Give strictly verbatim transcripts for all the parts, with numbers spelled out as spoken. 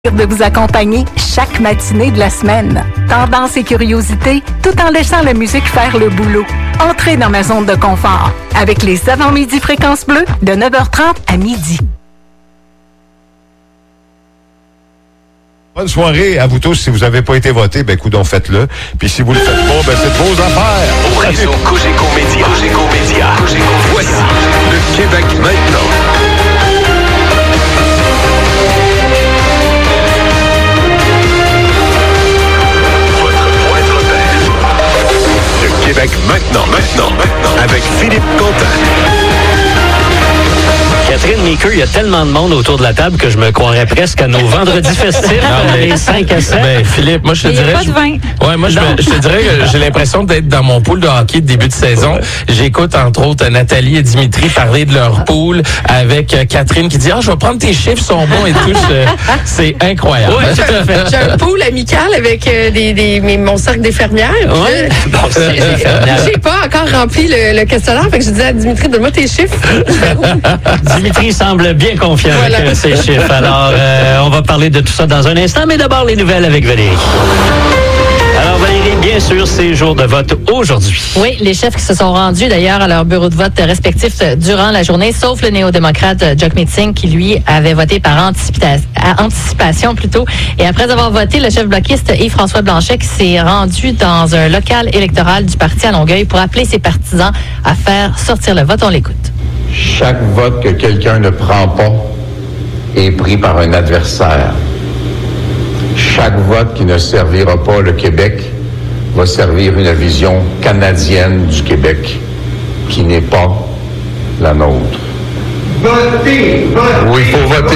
de vous accompagner chaque matinée de la semaine. Tendance et curiosité, tout en laissant la musique faire le boulot. Entrez dans ma zone de confort avec les avant-midi Fréquences Bleues de neuf heures trente à midi. Bonne soirée à vous tous. Si vous n'avez pas été voté, ben coudonc, faites-le. Puis si vous le faites pas, ben c'est de vos affaires. Au réseau Cogeco Média. Cogeco Média. Cogeco. Voici le Québec maintenant. Québec maintenant, maintenant, maintenant, avec Philippe Quentin. Catherine Meeker, il y a tellement de monde autour de la table que je me croirais presque à nos vendredis festifs, non, mais, les cinq à sept. Ben, Philippe, moi, je te il dirais... Y a pas de vin. Je, ouais, moi, je, me, je te dirais que j'ai l'impression d'être dans mon pool de hockey de début de saison. J'écoute, entre autres, Nathalie et Dimitri parler de leur pool avec euh, Catherine qui dit « Ah, je vais prendre tes chiffres, sont bons et tout. » C'est incroyable. Oui, tout à fait. J'ai un pool amical avec euh, des, des, mes, mon cercle des fermières. Ouais. Je, Bon, c'est- c'est fermière. j'ai pas encore rempli le, le questionnaire, fait que je disais à Dimitri, donne-moi tes chiffres. Dimitri semble bien confiant Voilà. avec euh, ses chiffres. Alors, euh, on va parler de tout ça dans un instant, mais d'abord les nouvelles avec Valérie. Alors Valérie, bien sûr, c'est jour de vote aujourd'hui. Oui, les chefs qui se sont rendus d'ailleurs à leur bureau de vote respectifs durant la journée, sauf le néo-démocrate Jagmeet Singh qui, lui, avait voté par anticipa- anticipation plutôt. Et après avoir voté, le chef bloquiste Yves-François Blanchet qui s'est rendu dans un local électoral du parti à Longueuil pour appeler ses partisans à faire sortir le vote. On l'écoute. Chaque vote que quelqu'un ne prend pas est pris par un adversaire. Chaque vote qui ne servira pas le Québec va servir une vision canadienne du Québec qui n'est pas la nôtre. Votez! Oui, il faut voter.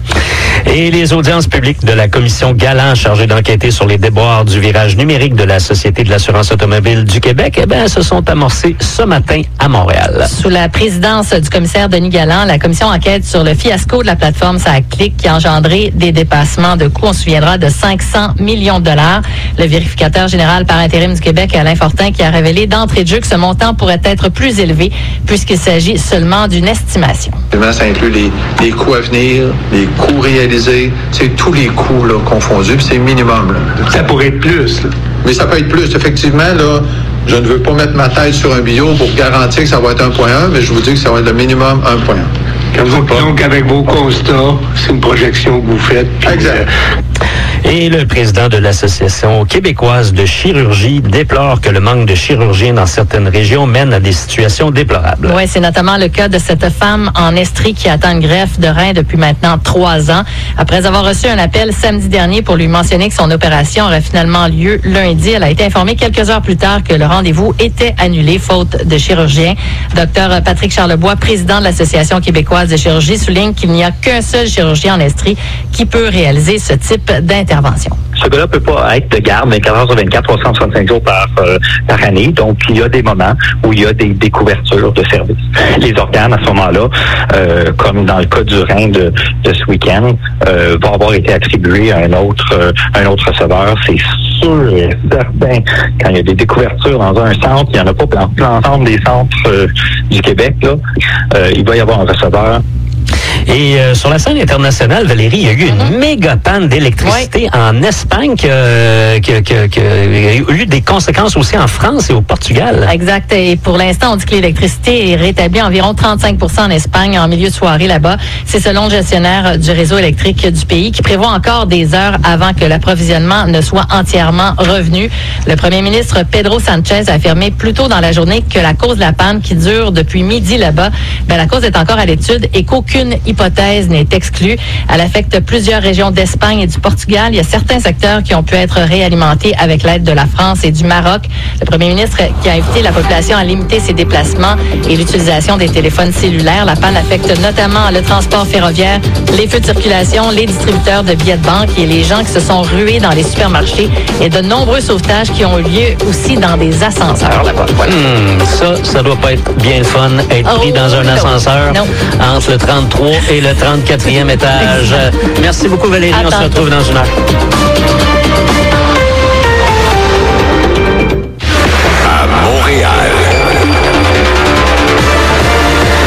Et les audiences publiques de la commission Galant chargée d'enquêter sur les déboires du virage numérique de la Société de l'assurance automobile du Québec, eh bien, se sont amorcées ce matin à Montréal. Sous la présidence du commissaire Denis Galland, la commission enquête sur le fiasco de la plateforme SACLIC qui a engendré des dépassements de coûts, on se souviendra, de cinq cents millions de dollars. Le vérificateur général par intérim du Québec, Alain Fortin, qui a révélé d'entrée de jeu que ce montant pourrait être plus élevé puisqu'il s'agit seulement d'une estimation. Ça inclut les, les coûts à venir, les coûts réalisés, c'est tous les coûts là, confondus, puis c'est minimum. Là. Ça pourrait être plus, là. Mais ça peut être plus. Effectivement, là, je ne veux pas mettre ma tête sur un billet pour garantir que ça va être un virgule un, mais je vous dis que ça va être le minimum un virgule un. Quand vous, donc, avec vos constats, c'est une projection que vous faites. puis, Exact. Et le président de l'Association québécoise de chirurgie déplore que le manque de chirurgiens dans certaines régions mène à des situations déplorables. Oui, c'est notamment le cas de cette femme en Estrie qui attend une greffe de rein depuis maintenant trois ans. Après avoir reçu un appel samedi dernier pour lui mentionner que son opération aurait finalement lieu lundi, elle a été informée quelques heures plus tard que le rendez-vous était annulé faute de chirurgien. Docteur Patrick Charlebois, président de l'Association québécoise de chirurgie, souligne qu'il n'y a qu'un seul chirurgien en Estrie qui peut réaliser ce type d'intervention. Ce gars-là peut pas être de garde vingt-quatre heures sur vingt-quatre, trois cent soixante-cinq jours par, euh, par année. Donc, il y a des moments où il y a des découvertures de services. Les organes, à ce moment-là, euh, comme dans le cas du rein de, de ce week-end, euh, vont avoir été attribués à un autre, euh, un autre receveur. C'est sûr et certain. Quand il y a des découvertures dans un centre, il n'y en a pas dans l'ensemble des centres euh, du Québec, là, euh, il va y avoir un receveur. Et euh, sur la scène internationale, Valérie, il y a eu une mm-hmm. méga panne d'électricité oui. en Espagne qui a eu des conséquences aussi en France et au Portugal. Exact. Et pour l'instant, on dit que l'électricité est rétablie environ trente-cinq pour cent en Espagne en milieu de soirée là-bas. C'est selon le gestionnaire du réseau électrique du pays qui prévoit encore des heures avant que l'approvisionnement ne soit entièrement revenu. Le premier ministre Pedro Sanchez a affirmé plus tôt dans la journée que la cause de la panne qui dure depuis midi là-bas, ben, la cause est encore à l'étude et qu'aucune hypothèse n'est exclue. Elle affecte plusieurs régions d'Espagne et du Portugal. Il y a certains secteurs qui ont pu être réalimentés avec l'aide de la France et du Maroc. Le premier ministre qui a invité la population à limiter ses déplacements et l'utilisation des téléphones cellulaires. La panne affecte notamment le transport ferroviaire, les feux de circulation, les distributeurs de billets de banque et les gens qui se sont rués dans les supermarchés et de nombreux sauvetages qui ont eu lieu aussi dans des ascenseurs là-bas. Voilà. Mmh, ça, ça doit pas être bien le fun, être pris oh, dans un non. ascenseur non. entre le trente-trois et le trente-quatrième étage. Merci beaucoup Valérie, Attends. on se retrouve dans une heure. À Montréal.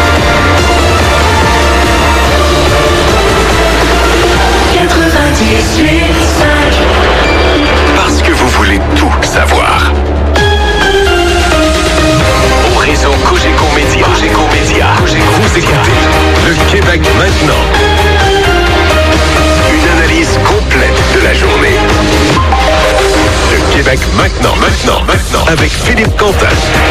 quatre-vingt-dix Québec maintenant, maintenant, maintenant, avec Philippe Quentin.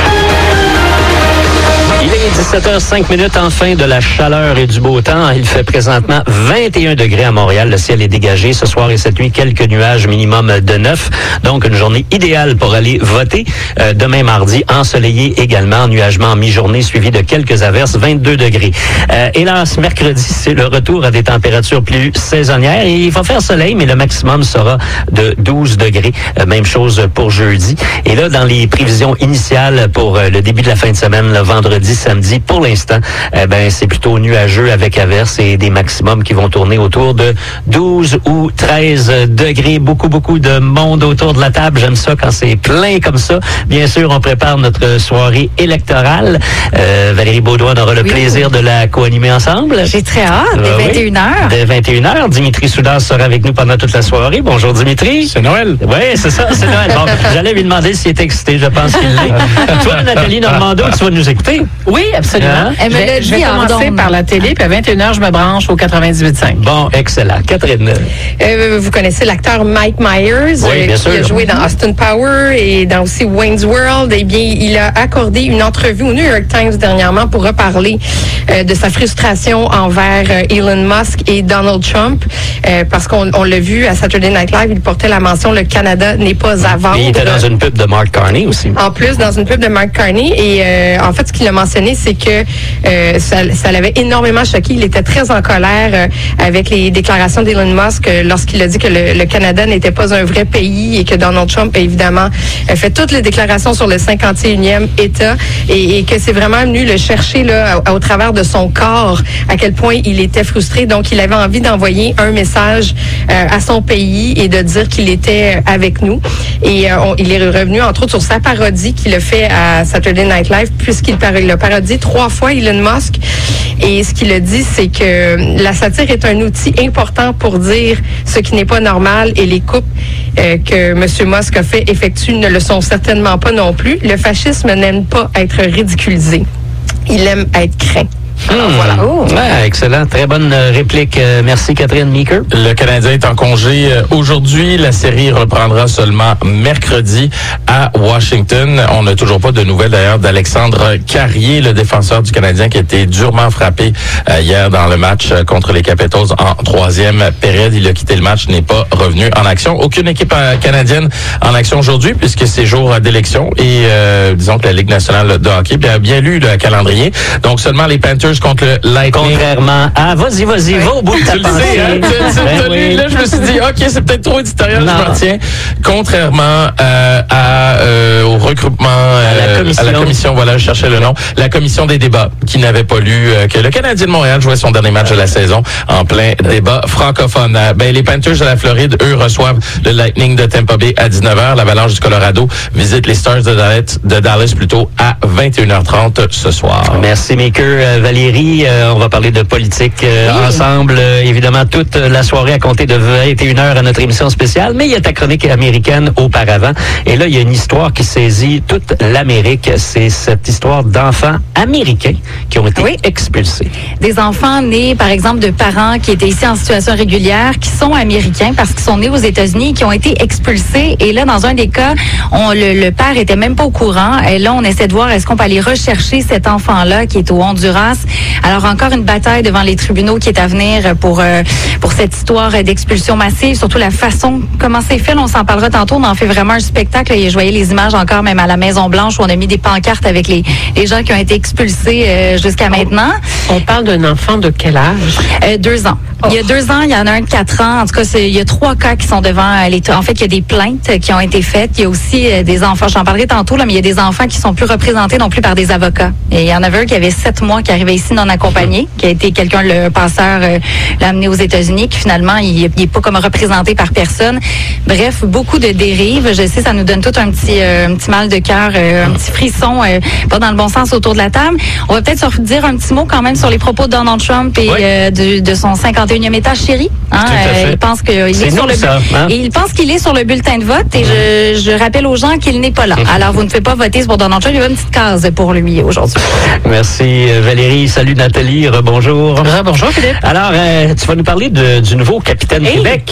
Il est dix-sept heures cinq minutes, enfin de la chaleur et du beau temps. Il fait présentement vingt et un degrés à Montréal. Le ciel est dégagé. Ce soir et cette nuit, quelques nuages minimum de neuf. Donc, une journée idéale pour aller voter. Euh, demain, mardi, ensoleillé également, ennuagement en mi-journée, suivi de quelques averses, vingt-deux degrés. Euh, hélas, mercredi, c'est le retour à des températures plus saisonnières. Et il va faire soleil, mais le maximum sera de douze degrés. Euh, même chose pour jeudi. Et là, dans les prévisions initiales pour euh, le début de la fin de semaine, le vendredi, samedi, pour l'instant, eh ben c'est plutôt nuageux avec averses et des maximums qui vont tourner autour de douze ou treize degrés. Beaucoup, beaucoup de monde autour de la table. J'aime ça quand c'est plein comme ça. Bien sûr, on prépare notre soirée électorale. Euh, Valérie Beaudoin aura le oui. plaisir de la co-animer ensemble. J'ai très hâte. Dès euh, vingt et une heures. Dès vingt et une heures. Dimitri Soudas sera avec nous pendant toute la soirée. Bonjour, Dimitri. C'est Noël. Oui, c'est ça, c'est Noël. Bon, j'allais lui demander s'il était excité. Je pense qu'il l'est. Toi, Nathalie Normando, tu vas nous écouter. Oui, absolument. Hein? Elle me l'a dit, je vais commencer par la télé, puis à vingt et une heures, je me branche au quatre-vingt-dix-huit virgule cinq. Bon, excellent. Catherine. Euh, vous connaissez l'acteur Mike Myers, oui, bien euh, qui sûr. a joué dans Austin Power et dans aussi Wayne's World. Eh bien, il a accordé une entrevue au New York Times dernièrement pour reparler euh, de sa frustration envers euh, Elon Musk et Donald Trump, euh, parce qu'on on l'a vu à Saturday Night Live, il portait la mention « Le Canada n'est pas à vendre ». Il était dans une pub de Mark Carney aussi. En plus, dans une pub de Mark Carney. Et euh, en fait, ce qu'il a mentionné, c'est que euh, ça, ça l'avait énormément choqué. Il était très en colère euh, avec les déclarations d'Elon Musk euh, lorsqu'il a dit que le, le Canada n'était pas un vrai pays et que Donald Trump, évidemment, a fait toutes les déclarations sur le cinquante et unième État et, et que c'est vraiment venu le chercher là, au, au travers de son corps à quel point il était frustré. Donc, il avait envie d'envoyer un message euh, à son pays et de dire qu'il était avec nous. Et euh, on, il est revenu, entre autres, sur sa parodie qu'il a fait à Saturday Night Live, puisqu'il par- il a parodié trois fois Elon Musk. Et ce qu'il a dit, c'est que la satire est un outil important pour dire ce qui n'est pas normal et les coupes euh, que M. Musk a fait effectuer ne le sont certainement pas non plus. Le fascisme n'aime pas être ridiculisé. Il aime être craint. Mmh. Voilà. Oh. Ouais, excellent. Très bonne euh, réplique. Euh, merci, Catherine Meeker. Le Canadien est en congé euh, aujourd'hui. La série reprendra seulement mercredi à Washington. On n'a toujours pas de nouvelles d'ailleurs d'Alexandre Carrier, le défenseur du Canadien qui a été durement frappé euh, hier dans le match euh, contre les Capitals en troisième période. Il a quitté le match, n'est pas revenu en action. Aucune équipe euh, canadienne en action aujourd'hui puisque c'est jour d'élection et euh, disons que la Ligue nationale de hockey a bien lu le calendrier. Donc seulement les Panthers contre le Lightning. Contrairement à... Vas-y, vas-y, va au bout de ta pensée. Tu le sais, hein? Tu, tu, ben oui. Là, je me suis dit, OK, c'est peut-être trop éditorial, non. Je m'en tiens. Contrairement euh, à, euh, au regroupement... Euh, à, la commission. à la commission, voilà, je cherchais le nom. La commission des débats, qui n'avait pas lu euh, que le Canadien de Montréal jouait son dernier match de la saison en plein débat francophone. Euh, ben, les Panthers de la Floride, eux, reçoivent le Lightning de Tampa Bay à dix-neuf heures. L'Avalanche du Colorado visite les Stars de Dallas, de Dallas plutôt à vingt et une heures trente ce soir. Merci, Maker. Euh, Valérie. Euh, on va parler de politique euh, oui. ensemble. Euh, évidemment, toute la soirée à compter de vingt et une heures à notre émission spéciale. Mais il y a ta chronique américaine auparavant. Et là, il y a une histoire qui saisit toute l'Amérique. C'est cette histoire d'enfants américains qui ont été oui. expulsés. Des enfants nés, par exemple, de parents qui étaient ici en situation régulière, qui sont américains parce qu'ils sont nés aux États-Unis, qui ont été expulsés. Et là, dans un des cas, on, le, le père était même pas au courant. Et là, on essaie de voir est-ce qu'on peut aller rechercher cet enfant-là qui est au Honduras. Alors, encore une bataille devant les tribunaux qui est à venir pour euh, pour cette histoire d'expulsion massive, surtout la façon, comment c'est fait, on s'en parlera tantôt, on en fait vraiment un spectacle. Et je voyais les images encore, même à la Maison-Blanche, où on a mis des pancartes avec les, les gens qui ont été expulsés euh, jusqu'à on, maintenant. On parle d'un enfant de quel âge? Euh, deux ans. Oh. Il y a deux ans, il y en a un de quatre ans. En tout cas, c'est, il y a trois cas qui sont devant les... En fait, il y a des plaintes qui ont été faites. Il y a aussi euh, des enfants, j'en parlerai tantôt, là, mais il y a des enfants qui sont plus représentés non plus par des avocats. Et il y en avait un qui avait sept mois, qui arrivait ici non accompagné, qui a été quelqu'un, le passeur, euh, l'a amené aux États-Unis, qui finalement, il n'est pas comme représenté par personne. Bref, beaucoup de dérives. Je sais, ça nous donne tout un petit, euh, un petit mal de cœur, euh, un petit frisson, euh, pas dans le bon sens autour de la table. On va peut-être se dire un petit mot quand même sur les propos de Donald Trump et oui. euh, de, de son cinquante et unième État chéri. Hein, euh, il pense qu'il est, est sur le ça, hein? Et il pense qu'il est sur le bulletin de vote. Et je, je rappelle aux gens qu'il n'est pas là. Alors, vous ne pouvez pas voter pour Donald Trump. Il y a une petite case pour lui aujourd'hui. Merci Valérie. Salut Nathalie. Rebonjour. Bonjour Philippe. Alors, euh, tu vas nous parler de, du nouveau capitaine hey. Québec.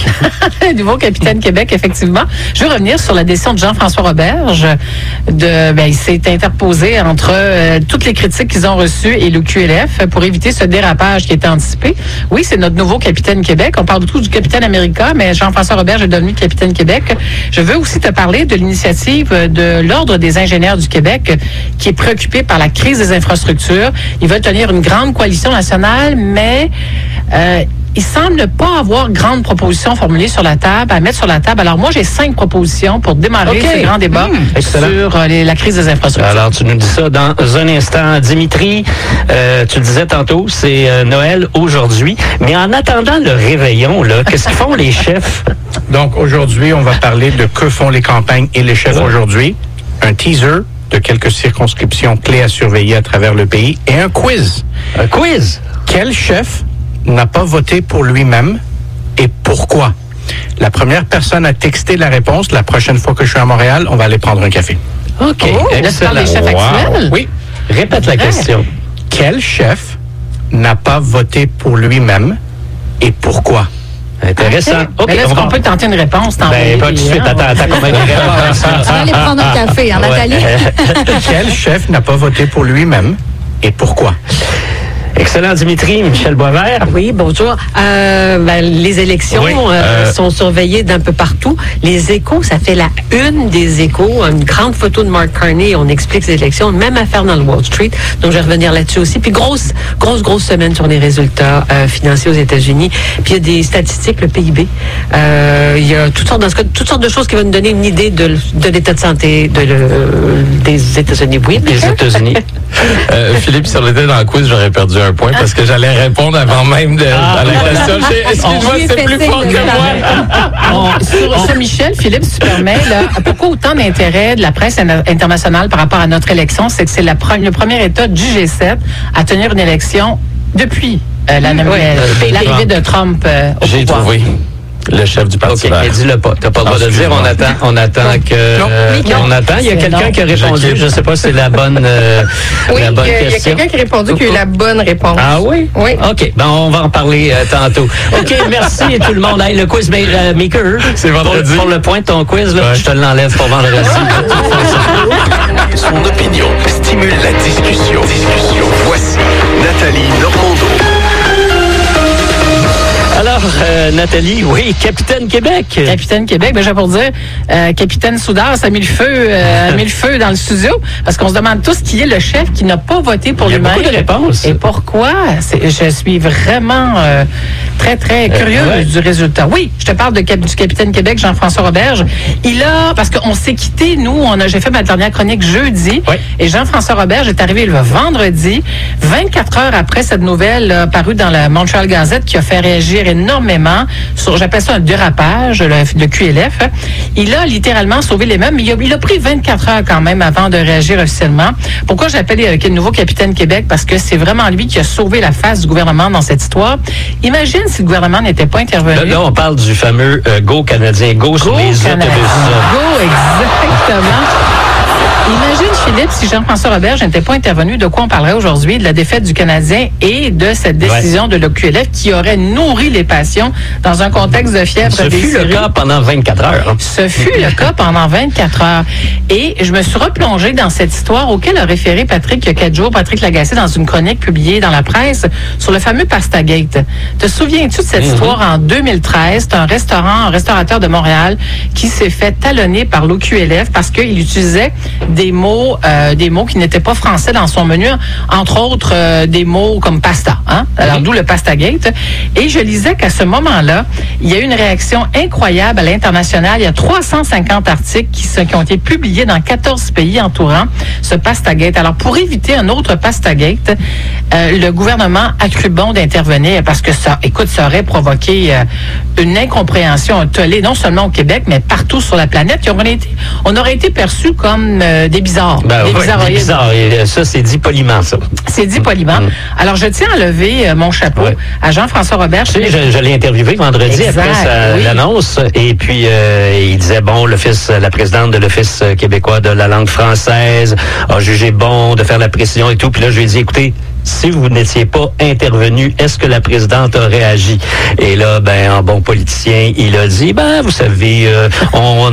Nouveau capitaine Québec, effectivement. Je veux revenir sur la décision de Jean-François Roberge. De, ben, il s'est interposé entre euh, toutes les critiques qu'ils ont reçues et le Q L F pour éviter ce dérapage qui était anticipé. Oui, c'est notre nouveau capitaine Québec. On parle beaucoup du capitaine America, mais Jean-François Roberge est devenu capitaine Québec. Je veux aussi te parler de l'initiative de l'Ordre des ingénieurs du Québec qui est préoccupé par la crise des infrastructures. Ils veulent tenir une grande coalition nationale, mais euh, il semble ne pas avoir grande proposition formulée sur la table, à mettre sur la table. Alors moi, j'ai cinq propositions pour démarrer okay. ce grand débat mmh, sur euh, les, la crise des infrastructures. Alors, tu nous dis ça dans un instant. Dimitri, euh, tu le disais tantôt, c'est euh, Noël aujourd'hui. Mais en attendant le réveillon, là, qu'est-ce qu'ils font les chefs? Donc, aujourd'hui, on va parler de que font les campagnes et les chefs ouais. aujourd'hui. Un teaser de quelques circonscriptions clés à surveiller à travers le pays et un quiz. Un quiz? Quel chef n'a pas voté pour lui-même et pourquoi? La première personne à texter la réponse, la prochaine fois que je suis à Montréal, on va aller prendre un café. OK. Oh, excellent. Là, tu parles des chefs wow. actuels? Oui. Répète la question. Quel chef n'a pas voté pour lui-même et pourquoi? Intéressant. Okay. Okay, mais là, est-ce qu'on va... peut tenter une réponse? Ben, pas tout de suite. Attends, attends, combien de réponses? On va aller prendre un café, hein, Nathalie? Quel chef n'a pas voté pour lui-même et pourquoi? Excellent, Dimitri. Michel Boisvert. Oui, bonjour. Euh, ben, les élections oui, euh, euh... sont surveillées d'un peu partout. Les Échos, ça fait la une des Échos, une grande photo de Mark Carney. On explique les élections, même affaire dans le Wall Street. Donc, je vais revenir là-dessus aussi. Puis, grosse, grosse, grosse semaine sur les résultats euh, financiers aux États-Unis. Puis, il y a des statistiques, le P I B. Euh, il y a toutes sortes, dans ce cas, toutes sortes de choses qui vont nous donner une idée de, de l'état de santé de le, des États-Unis. Oui, des États-Unis. euh, Philippe, si on était dans le quiz, j'aurais perdu un point parce que j'allais répondre avant même de ah, à la voilà. question. Excuse-moi, c'est plus fort que moi. On, sur, sur Michel, Philippe, si tu permets, là, pourquoi autant d'intérêt de la presse internationale par rapport à notre élection? C'est que c'est la pre- le premier État du G sept à tenir une élection depuis euh, la, mmh, ouais, euh, l'arrivée de Trump euh, au J'ai pouvoir. trouvé. Le chef du Parti vert. OK, mais dis-le pas. T'as pas le droit de le dire. On attend, on attend que... Euh, on attend. Il y a quelqu'un non. qui a répondu. Je ne sais pas si c'est la bonne, euh, oui, la bonne il y a, question. Il y a quelqu'un qui a répondu qui a eu la bonne réponse. Ah oui? Oui. OK. Ben, on va en parler euh, tantôt. OK, merci tout le monde. Hey, le quiz euh, maker. C'est vendredi. Pour, pour le point de ton quiz, là, ouais. je te l'enlève pour vendredi. Son opinion stimule la discussion. Discussion. Voici Nathalie Normando. Alors, euh, Nathalie, oui, Capitaine Québec. Capitaine Québec, ben j'ai pour dire, euh, Capitaine Soudard, ça a mis le feu, euh, a mis le feu dans le studio, parce qu'on se demande tous qui est le chef qui n'a pas voté pour lui-même. Il y a beaucoup de réponses. Et pourquoi? C'est, je suis vraiment euh, très, très curieuse euh, ouais. du résultat. Oui, je te parle de, du Capitaine Québec, Jean-François Roberge. Il a, parce qu'on s'est quitté, nous, on a, j'ai fait ma dernière chronique jeudi, oui. et Jean-François Roberge est arrivé le vendredi, vingt-quatre heures après cette nouvelle euh, parue dans la Montreal Gazette qui a fait réagir énormément sur, j'appelle ça un dérapage, le, le Q L F. Il a littéralement sauvé les meubles, mais il a, il a pris vingt-quatre heures quand même avant de réagir officiellement. Pourquoi j'appelle euh, le nouveau Capitaine Québec? Parce que c'est vraiment lui qui a sauvé la face du gouvernement dans cette histoire. Imagine si le gouvernement n'était pas intervenu. Là, là on parle du fameux euh, Go canadien, Go, go sur les Canadien. autobus. Go, exactement. Imagine, Philippe, si Jean-François Roberge n'était pas intervenu, de quoi on parlerait aujourd'hui? De la défaite du Canadien et de cette décision ouais. de l'O Q L F qui aurait nourri les passions dans un contexte de fièvre. Ce fut le cas pendant vingt-quatre heures. Hein. Ce fut le cas pendant vingt-quatre heures. Et je me suis replongée dans cette histoire auquel a référé Patrick il y a quatre jours, Patrick Lagacé, dans une chronique publiée dans la presse sur le fameux Pastagate. Te souviens-tu de cette mm-hmm. histoire en deux mille treize? C'est un restaurant, un restaurateur de Montréal qui s'est fait talonner par l'O Q L F parce qu'il utilisait des mots euh, des mots qui n'étaient pas français dans son menu, entre autres euh, des mots comme pasta, hein? Alors mm-hmm. d'où le Pastagate. Et je lisais qu'à ce moment-là, il y a eu une réaction incroyable à l'international. Il y a trois cent cinquante articles qui, sont, qui ont été publiés dans quatorze pays entourant ce Pastagate. Alors pour éviter un autre Pastagate, euh, le gouvernement a cru bon d'intervenir parce que ça, écoute, ça aurait provoqué euh, une incompréhension, un tollé, non seulement au Québec, mais partout sur la planète. On aurait été, on aurait été perçus comme euh, des bizarres. Ben, des ouais, bizarroïdes. Des bizarres. Et ça, c'est dit poliment, ça. C'est dit poliment. Mmh. Alors, je tiens à lever euh, mon chapeau ouais. à Jean-François Roberge. Tu sais, je, je l'ai interviewé vendredi exact, après sa, oui. l'annonce. Et puis, euh, il disait, bon, l'office, la présidente de l'Office québécois de la langue française a jugé bon de faire la précision et tout. Puis là, je lui ai dit, écoutez, si vous n'étiez pas intervenu, est-ce que la présidente aurait agi? Et là, ben, en bon politicien, il a dit, ben, vous savez, euh, on